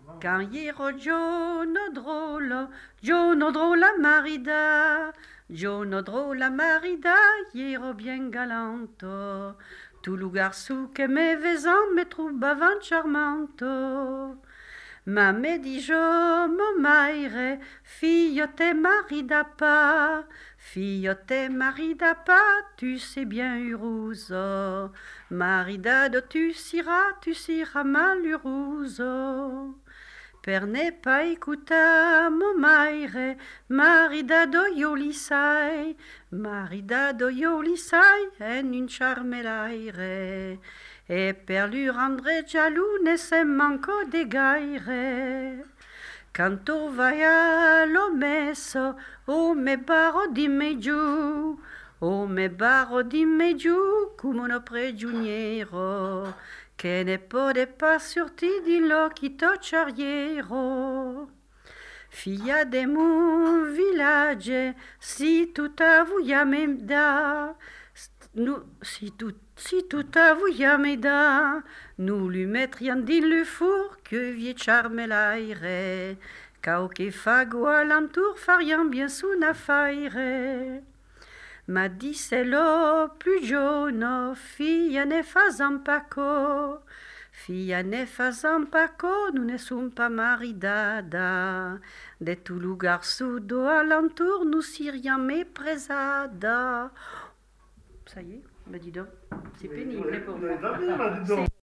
Quand hiero Giorno drola marida, Giorno drola marida, hiero bien galanto. Tu lugar su che me vezan me trubavan charmanto. Ma me dijo, mo maire, fille te marida pas, fille te marida pas, tu sais bien uruso. Maridado tu siras maluruso. Per ne pas écouta, mo maire, maridado yolisai, maridado yolisai, en une charmelaire. E per lui rendre jaloux ne se manco de gaire. Canto vai allo messo, o me baro di me giù, o me baro di me giù, come uno prigioniero, che ne pode pas sortir di l'occhito ciariero. Figlia de mon village, si tutta voglia me da, si tutta voglia me da, nous lui mettrions dit le four que vie charmelaire, cao che fago alentour farian bien son affaire. Ma disselo plus giorno, figlia ne faisan paco, figlia ne faisan paco, nous ne sommes pas maridada, de tout lugar sudo alentour nous sirions méprisada. Ça y est, bah dis donc, c'est pénible pour moi.